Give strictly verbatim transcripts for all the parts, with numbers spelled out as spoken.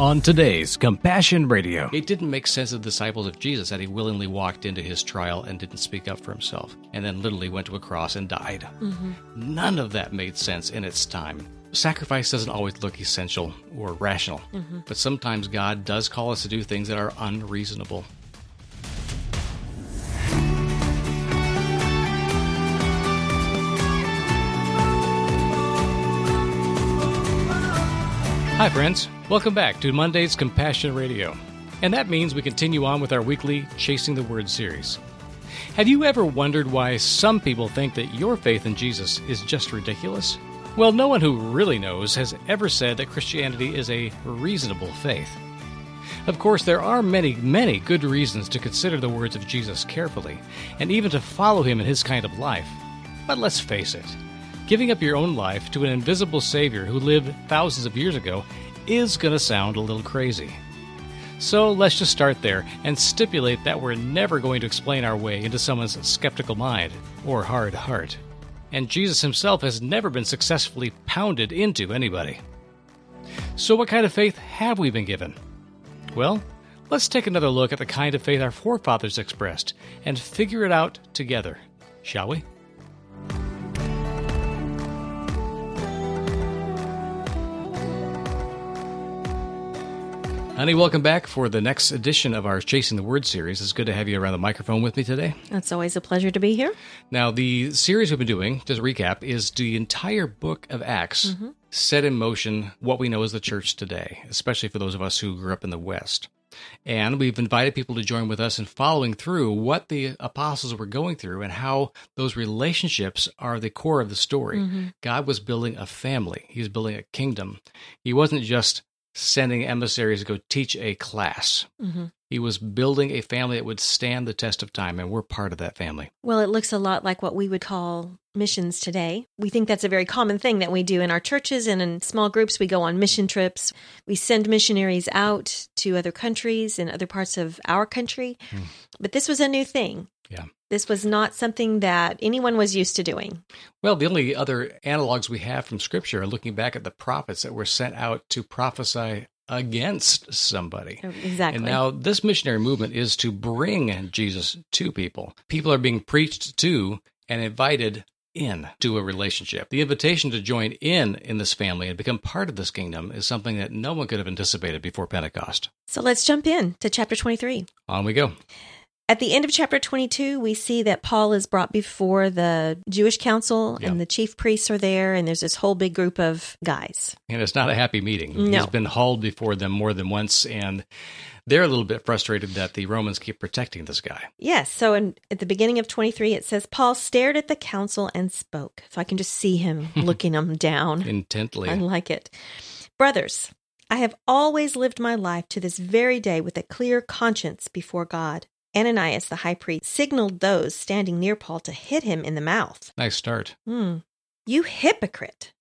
on today's Compassion Radio. It didn't make sense to the disciples of Jesus that he willingly walked into his trial and didn't speak up for himself, and then literally went to a cross and died. Mm-hmm. None of that made sense in its time. Sacrifice doesn't always look essential or rational, mm-hmm. but sometimes God does call us to do things that are unreasonable. Hi, friends. Welcome back to Monday's Compassion Radio. And that means we continue on with our weekly Chasing the Word series. Have you ever wondered why some people think that your faith in Jesus is just ridiculous? Well, no one who really knows has ever said that Christianity is a reasonable faith. Of course, there are many, many good reasons to consider the words of Jesus carefully, and even to follow him in his kind of life. But let's face it, giving up your own life to an invisible Savior who lived thousands of years ago is going to sound a little crazy. So let's just start there and stipulate that we're never going to explain our way into someone's skeptical mind or hard heart. And Jesus himself has never been successfully pounded into anybody. So what kind of faith have we been given? Well, let's take another look at the kind of faith our forefathers expressed and figure it out together, shall we? Honey, welcome back for the next edition of our Chasing the Word series. It's good to have you around the microphone with me today. It's always a pleasure to be here. Now, the series we've been doing, just to recap, is the entire book of Acts mm-hmm. set in motion what we know as the church today, especially for those of us who grew up in the West. And we've invited people to join with us in following through what the apostles were going through and how those relationships are the core of the story. Mm-hmm. God was building a family. He was building a kingdom. He wasn't just sending emissaries to go teach a class. Mm-hmm. He was building a family that would stand the test of time, and we're part of that family. Well, it looks a lot like what we would call missions today. We think that's a very common thing that we do in our churches and in small groups. We go on mission trips. We send missionaries out to other countries and other parts of our country. Mm. But this was a new thing. Yeah. This was not something that anyone was used to doing. Well, the only other analogs we have from Scripture are looking back at the prophets that were sent out to prophesy against somebody. Exactly. And now this missionary movement is to bring Jesus to people. People are being preached to and invited in to a relationship. The invitation to join in in this family and become part of this kingdom is something that no one could have anticipated before Pentecost. So let's jump in to chapter twenty-three. On we go. At the end of chapter twenty-two, we see that Paul is brought before the Jewish council, yeah. and the chief priests are there, and there's this whole big group of guys. And it's not a happy meeting. No. He's been hauled before them more than once, and they're a little bit frustrated that the Romans keep protecting this guy. Yes, so in, at the beginning of twenty-three, it says, Paul stared at the council and spoke. So I can just see him looking them down. Intently. I like it. Brothers, I have always lived my life to this very day with a clear conscience before God. Ananias, the high priest, signaled those standing near Paul to hit him in the mouth. Nice start. Hmm. You hypocrite!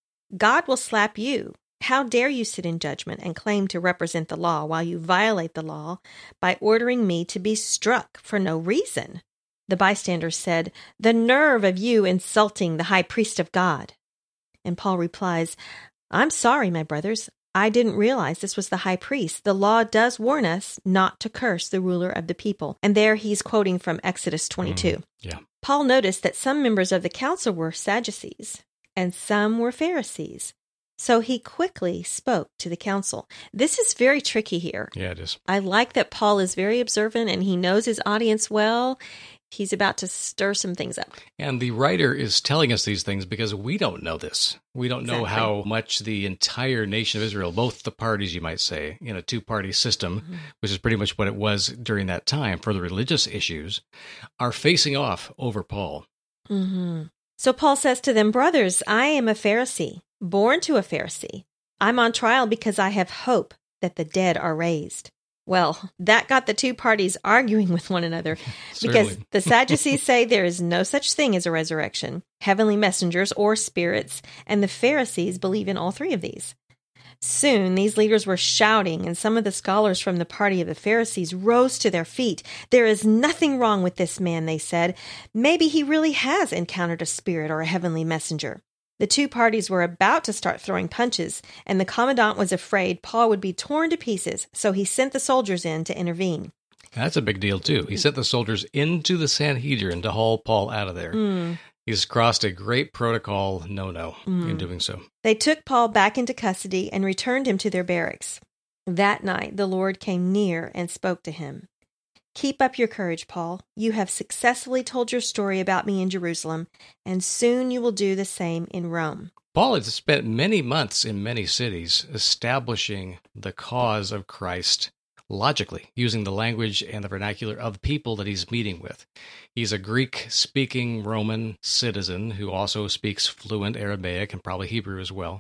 God will slap you. How dare you sit in judgment and claim to represent the law while you violate the law by ordering me to be struck for no reason? The bystanders said, The nerve of you insulting the high priest of God. And Paul replies, I'm sorry, my brothers. I didn't realize this was the high priest. The law does warn us not to curse the ruler of the people. And there he's quoting from Exodus twenty-two. Mm, yeah. Paul noticed that some members of the council were Sadducees and some were Pharisees. So he quickly spoke to the council. This is very tricky here. Yeah, it is. I like that Paul is very observant and he knows his audience well. He's about to stir some things up. And the writer is telling us these things because we don't know this. We don't know exactly. how much the entire nation of Israel, both the parties, you might say, in a two-party system, mm-hmm. which is pretty much what it was during that time for the religious issues, are facing off over Paul. Mm-hmm. So Paul says to them, Brothers, I am a Pharisee, born to a Pharisee. I'm on trial because I have hope that the dead are raised. Well, that got the two parties arguing with one another because the Sadducees say there is no such thing as a resurrection, heavenly messengers, or spirits, and the Pharisees believe in all three of these. Soon, these leaders were shouting, and some of the scholars from the party of the Pharisees rose to their feet. There is nothing wrong with this man, they said. Maybe he really has encountered a spirit or a heavenly messenger. The two parties were about to start throwing punches, and the commandant was afraid Paul would be torn to pieces, so he sent the soldiers in to intervene. That's a big deal, too. He sent the soldiers into the Sanhedrin to haul Paul out of there. Mm. He's crossed a great protocol no-no mm. in doing so. They took Paul back into custody and returned him to their barracks. That night, the Lord came near and spoke to him. Keep up your courage, Paul. You have successfully told your story about me in Jerusalem, and soon you will do the same in Rome. Paul had spent many months in many cities establishing the cause of Christ logically, using the language and the vernacular of the people that he's meeting with. He's a Greek-speaking Roman citizen who also speaks fluent Aramaic and probably Hebrew as well.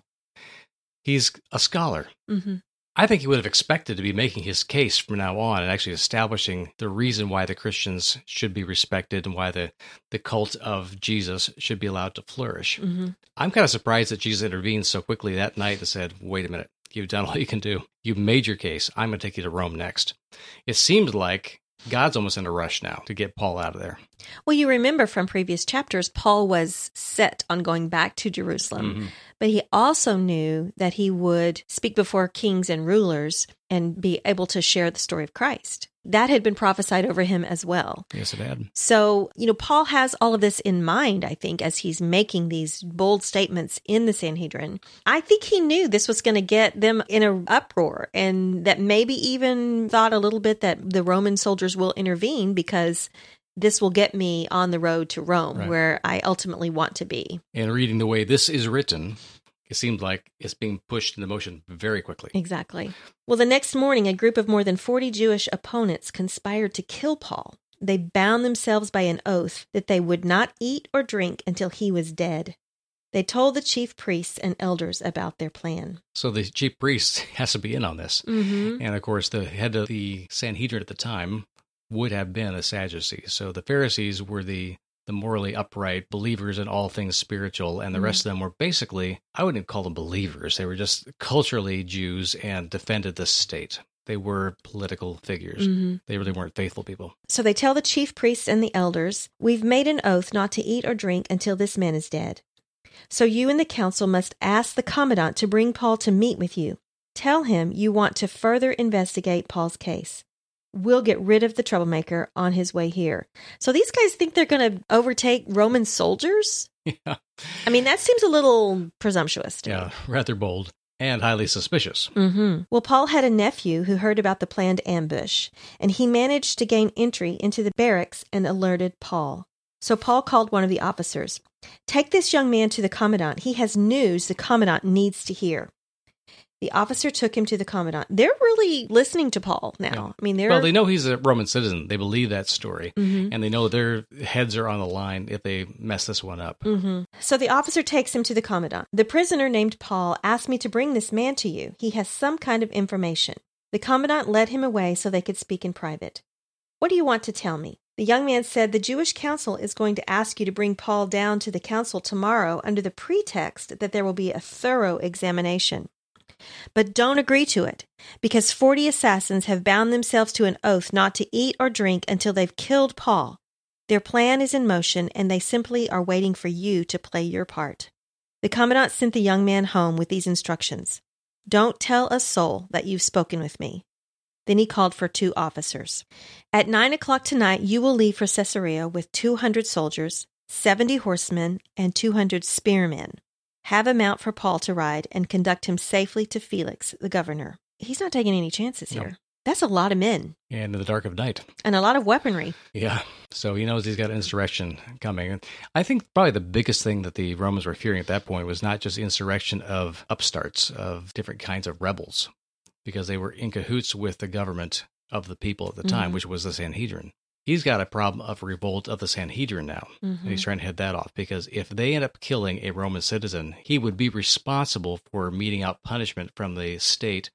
He's a scholar. Mm-hmm. I think he would have expected to be making his case from now on and actually establishing the reason why the Christians should be respected and why the, the cult of Jesus should be allowed to flourish. Mm-hmm. I'm kind of surprised that Jesus intervened so quickly that night and said, wait a minute, you've done all you can do. You've made your case. I'm going to take you to Rome next. It seems like God's almost in a rush now to get Paul out of there. Well, you remember from previous chapters, Paul was set on going back to Jerusalem, mm-hmm. but he also knew that he would speak before kings and rulers and be able to share the story of Christ. That had been prophesied over him as well. Yes, it had. So, you know, Paul has all of this in mind, I think, as he's making these bold statements in the Sanhedrin. I think he knew this was going to get them in an uproar, and that maybe even thought a little bit that the Roman soldiers will intervene because this will get me on the road to Rome, right, where I ultimately want to be. And reading the way this is written, it seems like it's being pushed into motion very quickly. Exactly. Well, the next morning, a group of more than forty Jewish opponents conspired to kill Paul. They bound themselves by an oath that they would not eat or drink until he was dead. They told the chief priests and elders about their plan. So the chief priest has to be in on this. Mm-hmm. And of course, the head of the Sanhedrin at the time would have been a Sadducee. So the Pharisees were the the morally upright believers in all things spiritual, and the mm-hmm. rest of them were basically, I wouldn't call them believers. They were just culturally Jews and defended the state. They were political figures. Mm-hmm. They really weren't faithful people. So they tell the chief priests and the elders, we've made an oath not to eat or drink until this man is dead. So you and the council must ask the commandant to bring Paul to meet with you. Tell him you want to further investigate Paul's case. We'll get rid of the troublemaker on his way here. So these guys think they're going to overtake Roman soldiers? Yeah. I mean, that seems a little presumptuous to yeah, me. Rather bold and highly suspicious. Mm-hmm. Well, Paul had a nephew who heard about the planned ambush, and he managed to gain entry into the barracks and alerted Paul. So Paul called one of the officers. Take this young man to the commandant. He has news the commandant needs to hear. The officer took him to the commandant. They're really listening to Paul now. Yeah. I mean, they're well, they know he's a Roman citizen. They believe that story, mm-hmm. and they know their heads are on the line if they mess this one up. Mm-hmm. So the officer takes him to the commandant. The prisoner named Paul asked me to bring this man to you. He has some kind of information. The commandant led him away so they could speak in private. What do you want to tell me? The young man said, the Jewish council is going to ask you to bring Paul down to the council tomorrow under the pretext that there will be a thorough examination. But don't agree to it, because forty assassins have bound themselves to an oath not to eat or drink until they've killed Paul. Their plan is in motion, and they simply are waiting for you to play your part. The commandant sent the young man home with these instructions. Don't tell a soul that you've spoken with me. Then he called for two officers. At nine o'clock tonight, you will leave for Caesarea with two hundred soldiers, seventy horsemen, and two hundred spearmen. Have a mount for Paul to ride and conduct him safely to Felix, the governor. He's not taking any chances here. No. That's a lot of men. And in the dark of night. And a lot of weaponry. Yeah. So he knows he's got insurrection coming. I think probably the biggest thing that the Romans were fearing at that point was not just insurrection of upstarts, of different kinds of rebels, because they were in cahoots with the government of the people at the time, mm-hmm. which was the Sanhedrin. He's got a problem of revolt of the Sanhedrin now. Mm-hmm. And he's trying to head that off, because if they end up killing a Roman citizen, he would be responsible for meting out punishment from the state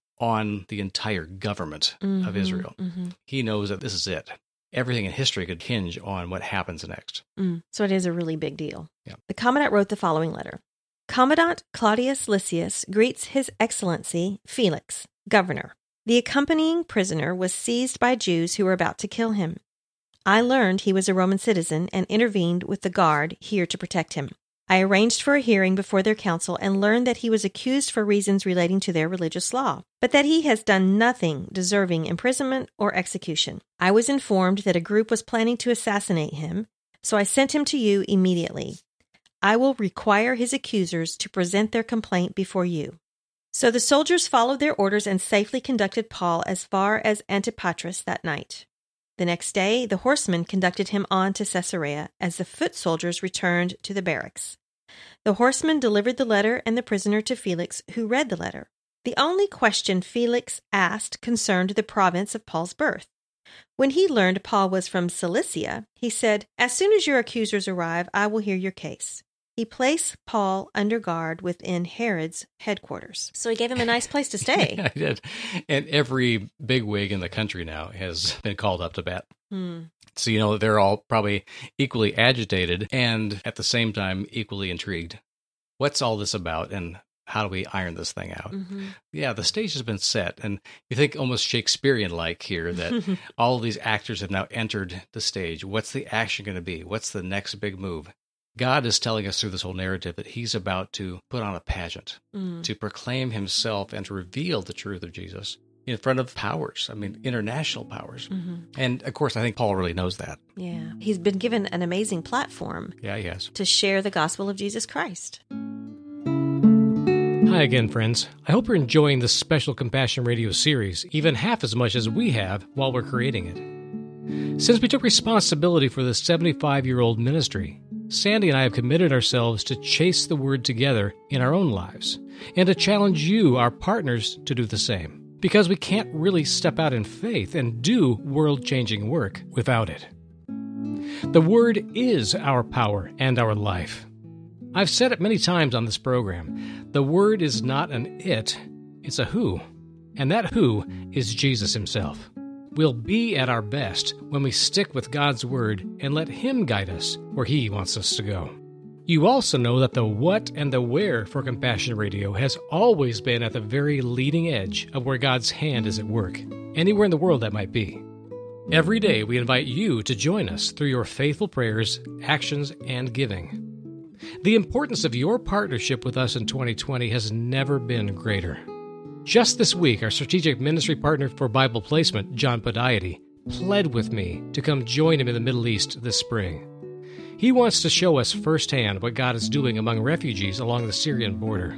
on the entire government mm-hmm. of Israel. Mm-hmm. He knows that this is it. Everything in history could hinge on what happens next. Mm. So it is a really big deal. Yeah. The commandant wrote the following letter. Commandant Claudius Lysias greets His Excellency Felix, governor. The accompanying prisoner was seized by Jews who were about to kill him. I learned he was a Roman citizen and intervened with the guard here to protect him. I arranged for a hearing before their council and learned that he was accused for reasons relating to their religious law, but that he has done nothing deserving imprisonment or execution. I was informed that a group was planning to assassinate him, so I sent him to you immediately. I will require his accusers to present their complaint before you." So the soldiers followed their orders and safely conducted Paul as far as Antipatris that night. The next day, the horsemen conducted him on to Caesarea as the foot soldiers returned to the barracks. The horsemen delivered the letter and the prisoner to Felix, who read the letter. The only question Felix asked concerned the province of Paul's birth. When he learned Paul was from Cilicia, he said, "As soon as your accusers arrive, I will hear your case." He placed Paul under guard within Herod's headquarters. So he gave him a nice place to stay. Yeah, he did. And every bigwig in the country now has been called up to bat. Hmm. So, you know, they're all probably equally agitated and at the same time equally intrigued. What's all this about and how do we iron this thing out? Mm-hmm. Yeah, the stage has been set. And you think almost Shakespearean-like here that all of these actors have now entered the stage. What's the action going to be? What's the next big move? God is telling us through this whole narrative that he's about to put on a pageant, mm. to proclaim himself and to reveal the truth of Jesus in front of powers, I mean, international powers. Mm-hmm. And, of course, I think Paul really knows that. Yeah. He's been given an amazing platform. Yeah, he has. To share the gospel of Jesus Christ. Hi again, friends. I hope you're enjoying this special Compassion Radio series even half as much as we have while we're creating it. Since we took responsibility for this seventy-five-year-old ministry, Sandy and I have committed ourselves to chase the word together in our own lives and to challenge you, our partners, to do the same. Because we can't really step out in faith and do world-changing work without it. The Word is our power and our life. I've said it many times on this program. The Word is not an it, it's a who. And that who is Jesus himself. We'll be at our best when we stick with God's Word and let Him guide us where He wants us to go. You also know that the what and the where for Compassion Radio has always been at the very leading edge of where God's hand is at work, anywhere in the world that might be. Every day we invite you to join us through your faithful prayers, actions, and giving. The importance of your partnership with us in twenty twenty has never been greater. Just this week, our strategic ministry partner for Bible placement, John Podiety, pled with me to come join him in the Middle East this spring. He wants to show us firsthand what God is doing among refugees along the Syrian border.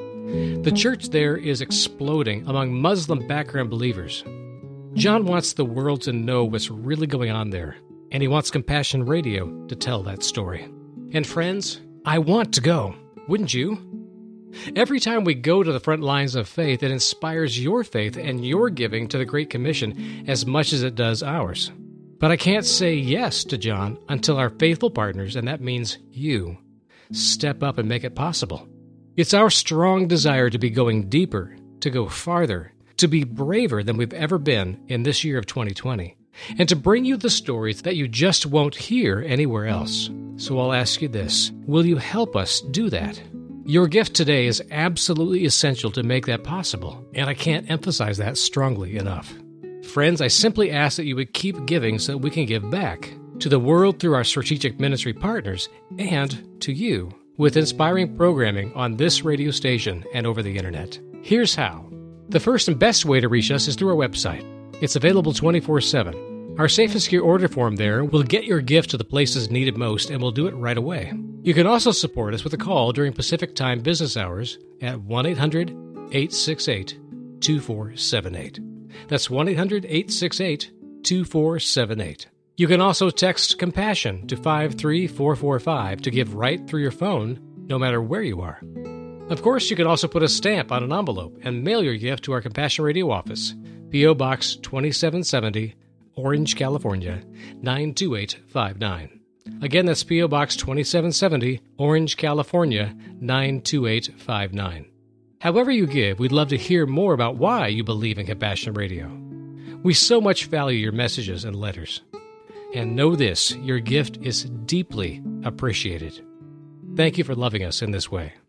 The church there is exploding among Muslim background believers. John wants the world to know what's really going on there, and he wants Compassion Radio to tell that story. And friends, I want to go. Wouldn't you? Every time we go to the front lines of faith, it inspires your faith and your giving to the Great Commission as much as it does ours. But I can't say yes to John until our faithful partners, and that means you, step up and make it possible. It's our strong desire to be going deeper, to go farther, to be braver than we've ever been in this year of twenty twenty, and to bring you the stories that you just won't hear anywhere else. So I'll ask you this, will you help us do that? Your gift today is absolutely essential to make that possible, and I can't emphasize that strongly enough. Friends, I simply ask that you would keep giving so that we can give back to the world through our strategic ministry partners and to you with inspiring programming on this radio station and over the internet. Here's how. The first and best way to reach us is through our website. It's available twenty-four seven. Our safe and secure order form there will get your gift to the places needed most, and we'll do it right away. You can also support us with a call during Pacific Time business hours at one eight hundred, eight six eight, two four seven eight. That's one eight hundred, eight six eight, two four seven eight. You can also text Compassion to five three four four five to give right through your phone, no matter where you are. Of course, you can also put a stamp on an envelope and mail your gift to our Compassion Radio office, P O Box twenty-seven seventy, Orange, California, nine two eight five nine. Again, that's P O Box twenty-seven seventy, Orange, California, nine two eight five nine. However you give, we'd love to hear more about why you believe in Compassion Radio. We so much value your messages and letters. And know this, your gift is deeply appreciated. Thank you for loving us in this way.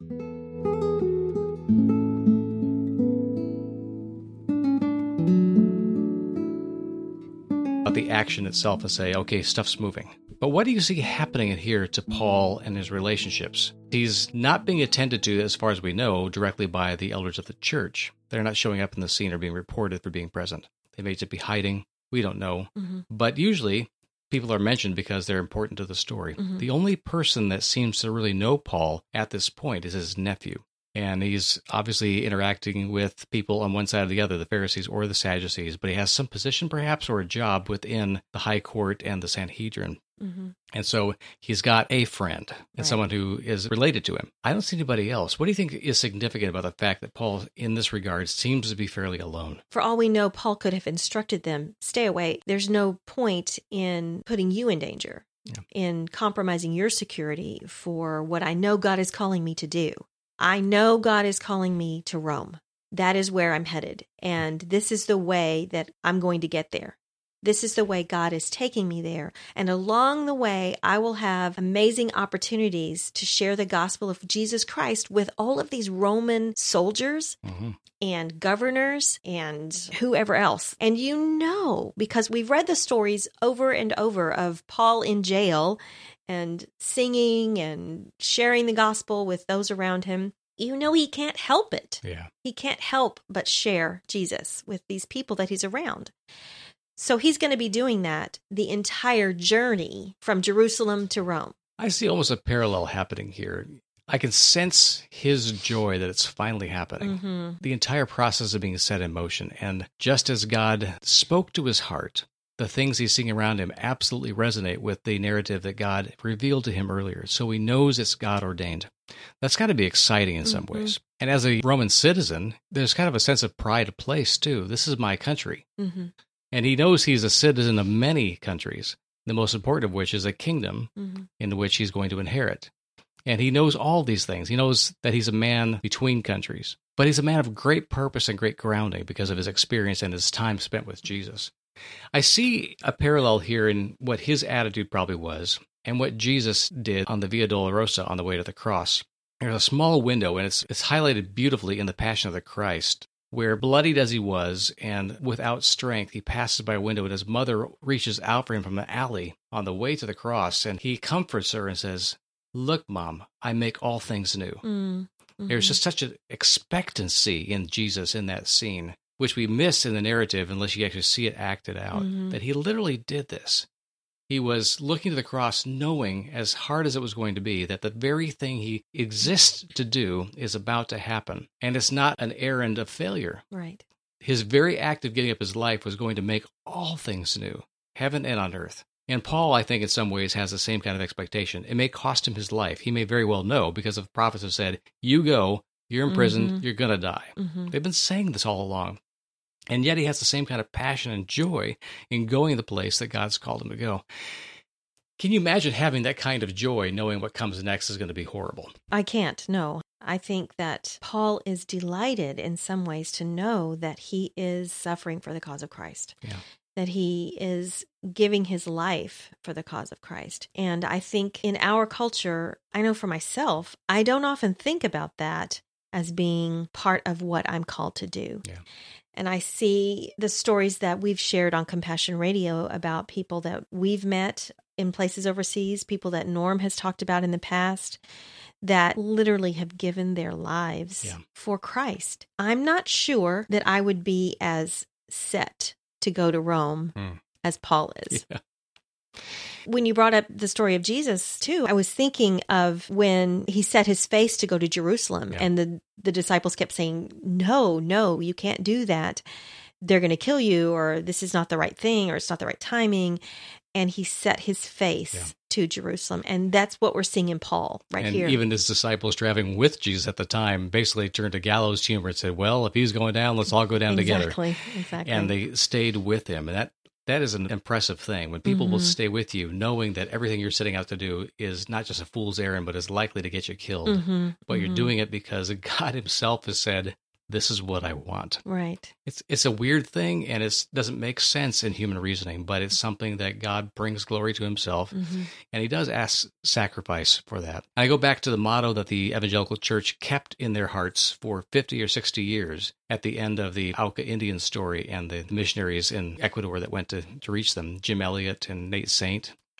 But the action itself is say, okay, stuff's moving. But what do you see happening in here to Paul and his relationships? He's not being attended to, as far as we know, directly by the elders of the church. They're not showing up in the scene or being reported for being present. They may just be hiding. We don't know. Mm-hmm. But usually, people are mentioned because they're important to the story. Mm-hmm. The only person that seems to really know Paul at this point is his nephew. And he's obviously interacting with people on one side or the other, the Pharisees or the Sadducees, but he has some position perhaps or a job within the high court and the Sanhedrin. Mm-hmm. And so he's got a friend and right. someone who is related to him. I don't see anybody else. What do you think is significant about the fact that Paul, in this regard, seems to be fairly alone? For all we know, Paul could have instructed them, stay away. There's no point in putting you in danger, yeah. in compromising your security for what I know God is calling me to do. I know God is calling me to Rome. That is where I'm headed. And this is the way that I'm going to get there. This is the way God is taking me there. And along the way, I will have amazing opportunities to share the gospel of Jesus Christ with all of these Roman soldiers mm-hmm. and governors and whoever else. And you know, because we've read the stories over and over of Paul in jail and singing and sharing the gospel with those around him, you know he can't help it. Yeah. He can't help but share Jesus with these people that he's around. So he's going to be doing that the entire journey from Jerusalem to Rome. I see almost a parallel happening here. I can sense his joy that it's finally happening. Mm-hmm. The entire process of being set in motion. And just as God spoke to his heart, the things he's seeing around him absolutely resonate with the narrative that God revealed to him earlier. So he knows it's God ordained. That's got to be exciting in some mm-hmm. ways. And as a Roman citizen, there's kind of a sense of pride of place too. This is my country. Mm-hmm. And he knows he's a citizen of many countries, the most important of which is a kingdom mm-hmm. in which he's going to inherit. And he knows all these things. He knows that he's a man between countries. But he's a man of great purpose and great grounding because of his experience and his time spent with Jesus. I see a parallel here in what his attitude probably was and what Jesus did on the Via Dolorosa on the way to the cross. There's a small window, and it's it's highlighted beautifully in the Passion of the Christ, where bloodied as he was and without strength, he passes by a window, and his mother reaches out for him from an alley on the way to the cross, and he comforts her and says, "Look, Mom, I make all things new." Mm, mm-hmm. There's just such an expectancy in Jesus in that scene, which we miss in the narrative unless you actually see it acted out, mm-hmm. that he literally did this. He was looking to the cross knowing, as hard as it was going to be, that the very thing he exists to do is about to happen. And it's not an errand of failure. Right. His very act of giving up his life was going to make all things new, heaven and on earth. And Paul, I think, in some ways has the same kind of expectation. It may cost him his life. He may very well know, because the prophets have said, you go, you're in prison, mm-hmm. you're going to die. Mm-hmm. They've been saying this all along. And yet he has the same kind of passion and joy in going to the place that God's called him to go. Can you imagine having that kind of joy, knowing what comes next is going to be horrible? I can't, no. I think that Paul is delighted in some ways to know that he is suffering for the cause of Christ. Yeah. That he is giving his life for the cause of Christ. And I think in our culture, I know for myself, I don't often think about that as being part of what I'm called to do. Yeah. And I see the stories that we've shared on Compassion Radio about people that we've met in places overseas, people that Norm has talked about in the past, that literally have given their lives yeah. for Christ. I'm not sure that I would be as set to go to Rome mm. as Paul is. Yeah. When you brought up the story of Jesus, too, I was thinking of when he set his face to go to Jerusalem, yeah. and the, the disciples kept saying, no, no, you can't do that. They're going to kill you, or this is not the right thing, or it's not the right timing. And he set his face yeah. to Jerusalem. And that's what we're seeing in Paul right and here. And even his disciples traveling with Jesus at the time basically turned to gallows humor and said, well, if he's going down, let's all go down exactly, together. Exactly. And they stayed with him. And that That is an impressive thing, when people mm-hmm. will stay with you, knowing that everything you're setting out to do is not just a fool's errand, but is likely to get you killed. Mm-hmm. But mm-hmm. you're doing it because God himself has said, this is what I want. Right. It's it's a weird thing, and it doesn't make sense in human reasoning, but it's something that God brings glory to himself, mm-hmm. and he does ask sacrifice for that. And I go back to the motto that the evangelical church kept in their hearts for fifty or sixty years at the end of the Auca Indian story and the missionaries in Ecuador that went to, to reach them, Jim Elliot and Nate Saint.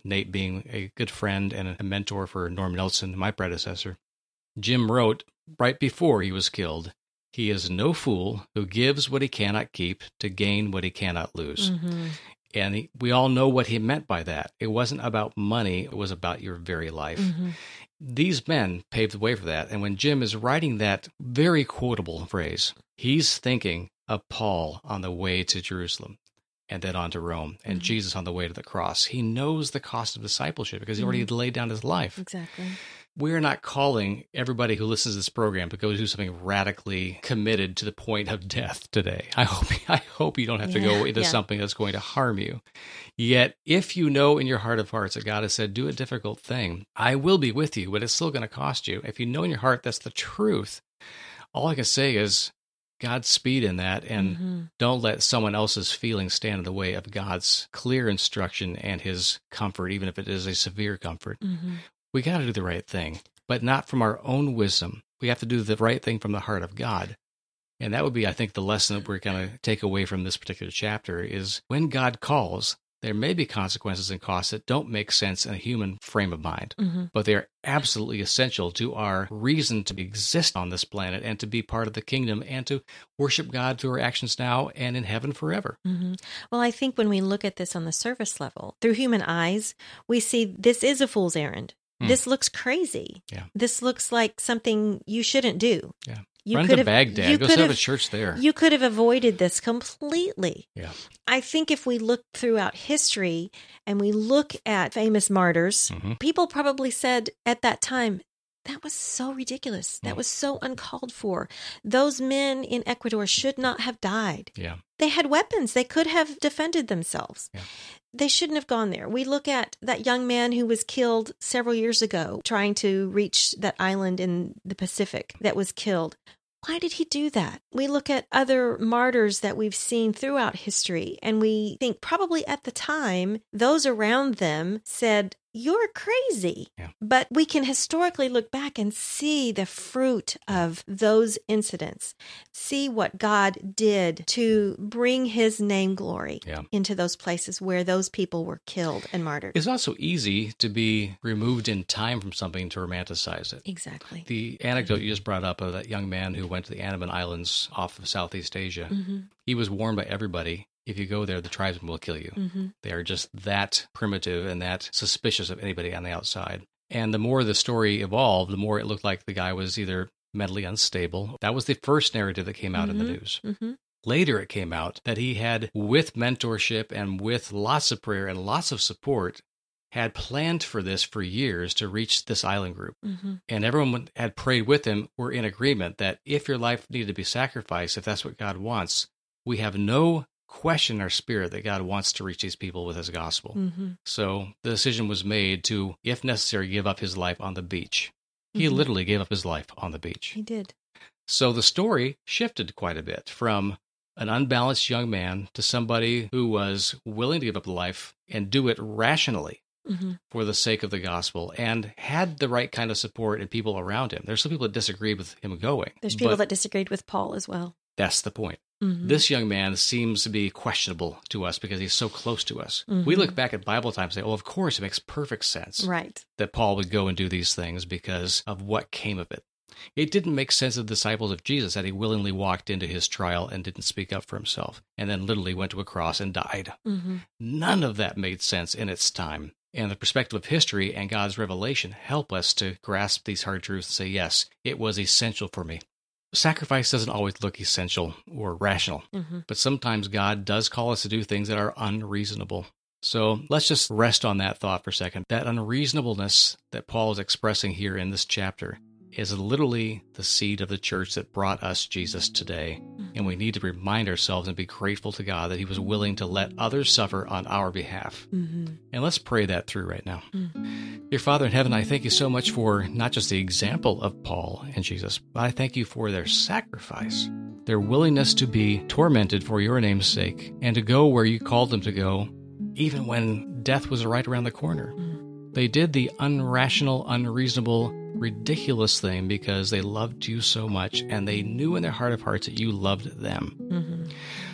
Nate being a good friend and a mentor for Norm Nelson, my predecessor. Jim wrote right before he was killed, "He is no fool who gives what he cannot keep to gain what he cannot lose." Mm-hmm. And he, we all know what he meant by that. It wasn't about money. It was about your very life. Mm-hmm. These men paved the way for that. And when Jim is writing that very quotable phrase, he's thinking of Paul on the way to Jerusalem and then on to Rome, and mm-hmm. Jesus on the way to the cross. He knows the cost of discipleship because he already mm-hmm. laid down his life. Exactly. We're not calling everybody who listens to this program to go do something radically committed to the point of death today. I hope I hope you don't have yeah, to go into yeah. something that's going to harm you. Yet, if you know in your heart of hearts that God has said, do a difficult thing, I will be with you, but it's still going to cost you. If you know in your heart that's the truth, all I can say is Godspeed in that, and mm-hmm. don't let someone else's feelings stand in the way of God's clear instruction and his comfort, even if it is a severe comfort. Mm-hmm. We got to do the right thing, but not from our own wisdom. We have to do the right thing from the heart of God. And that would be, I think, the lesson that we're going to take away from this particular chapter is when God calls, there may be consequences and costs that don't make sense in a human frame of mind, mm-hmm. but they're absolutely essential to our reason to exist on this planet and to be part of the kingdom and to worship God through our actions now and in heaven forever. Mm-hmm. Well, I think when we look at this on the surface level, through human eyes, we see this is a fool's errand. This looks crazy. Yeah. This looks like something you shouldn't do. Yeah. You Run to Baghdad. Go set up a church there. You could have avoided this completely. Yeah. I think if we look throughout history and we look at famous martyrs, mm-hmm. people probably said at that time, that was so ridiculous. That mm. was so uncalled for. Those men in Ecuador should not have died. Yeah. They had weapons. They could have defended themselves. Yeah. They shouldn't have gone there. We look at that young man who was killed several years ago trying to reach that island in the Pacific that was killed. Why did he do that? We look at other martyrs that we've seen throughout history, and we think probably at the time, those around them said, you're crazy. Yeah. But we can historically look back and see the fruit of those incidents, see what God did to bring his name glory yeah. into those places where those people were killed and martyred. It's also easy to be removed in time from something to romanticize it. Exactly. The anecdote you just brought up of that young man who went to the Andaman Islands off of Southeast Asia, mm-hmm. he was warned by everybody, if you go there, the tribesmen will kill you. Mm-hmm. They are just that primitive and that suspicious of anybody on the outside. And the more the story evolved, the more it looked like the guy was either mentally unstable. That was the first narrative that came out mm-hmm. in the news. Mm-hmm. Later, it came out that he had, with mentorship and with lots of prayer and lots of support, had planned for this for years to reach this island group. Mm-hmm. And everyone had prayed with him, were in agreement that if your life needed to be sacrificed, if that's what God wants, we have no question in our spirit that God wants to reach these people with his gospel. Mm-hmm. So the decision was made to, if necessary, give up his life on the beach. He mm-hmm. literally gave up his life on the beach. He did. So the story shifted quite a bit from an unbalanced young man to somebody who was willing to give up life and do it rationally mm-hmm. for the sake of the gospel and had the right kind of support and people around him. There's some people that disagreed with him going. There's people that disagreed with Paul as well. That's the point. Mm-hmm. This young man seems to be questionable to us because he's so close to us. Mm-hmm. We look back at Bible times and say, oh, of course, it makes perfect sense right. that Paul would go and do these things because of what came of it. It didn't make sense to the disciples of Jesus that he willingly walked into his trial and didn't speak up for himself and then literally went to a cross and died. Mm-hmm. None of that made sense in its time. And the perspective of history and God's revelation help us to grasp these hard truths and say, yes, it was essential for me. Sacrifice doesn't always look essential or rational, mm-hmm. but sometimes God does call us to do things that are unreasonable. So let's just rest on that thought for a second. That unreasonableness that Paul is expressing here in this chapter is literally the seed of the church that brought us Jesus today. Mm-hmm. And we need to remind ourselves and be grateful to God that he was willing to let others suffer on our behalf. Mm-hmm. And let's pray that through right now. Mm-hmm. Dear Father in heaven, I thank you so much for not just the example of Paul and Jesus, but I thank you for their sacrifice, their willingness to be tormented for your name's sake, and to go where you called them to go, even when death was right around the corner. Mm-hmm. They did the unrational, unreasonable, ridiculous thing because they loved you so much and they knew in their heart of hearts that you loved them. Mm-hmm.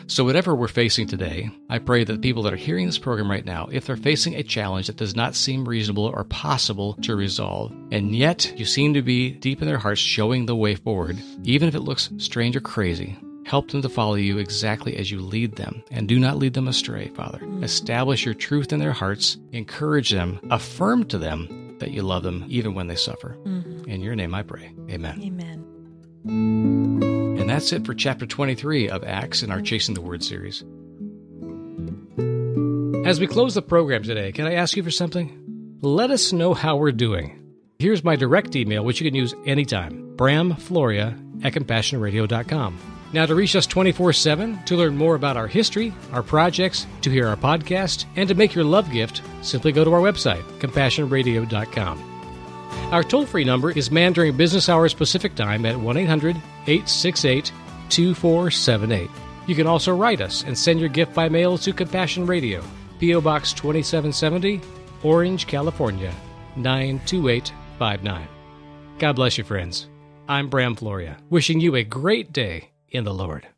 So whatever we're facing today, I pray that people that are hearing this program right now, if they're facing a challenge that does not seem reasonable or possible to resolve, and yet you seem to be deep in their hearts showing the way forward, even if it looks strange or crazy, help them to follow you exactly as you lead them, and do not lead them astray, Father. Establish your truth in their hearts, encourage them, affirm to them that you love them even when they suffer. Mm-hmm. In your name I pray. Amen. Amen. And that's it for chapter twenty-three of Acts in our Chasing the Word series. As we close the program today, can I ask you for something? Let us know how we're doing. Here's my direct email, which you can use anytime, bramfloria at compassion radio dot com. Now, to reach us twenty-four seven, to learn more about our history, our projects, to hear our podcast, and to make your love gift, simply go to our website, compassion radio dot com. Our toll-free number is manned during business hours Pacific Time at one eight hundred, eight six eight, two four seven eight. You can also write us and send your gift by mail to Compassion Radio, P O. Box twenty-seven seventy, Orange, California, nine two eight five nine. God bless you, friends. I'm Bram Floria, wishing you a great day in the Lord.